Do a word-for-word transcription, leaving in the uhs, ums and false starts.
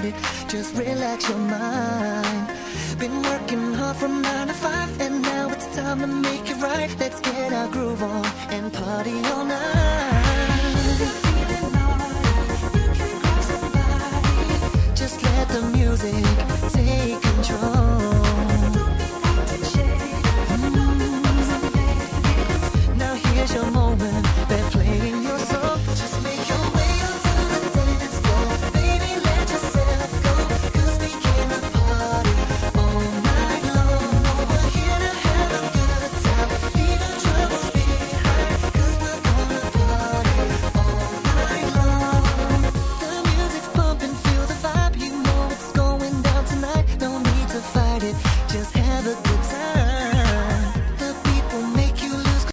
it. Just relax your mind. Been working hard from nine to five, and now it's time to make it right. Let's get our groove on and party all night. Just let the music take control. Mm. Now here's your moment. They're playing your song. Just make your way onto the dance floor. Baby, let yourself go, 'cause we came to party all night long. We're here to have a good time. Leave the troubles behind, 'cause we're gonna party all night long. The music's pumping, feel the vibe. You know it's going down tonight. No need to fight it.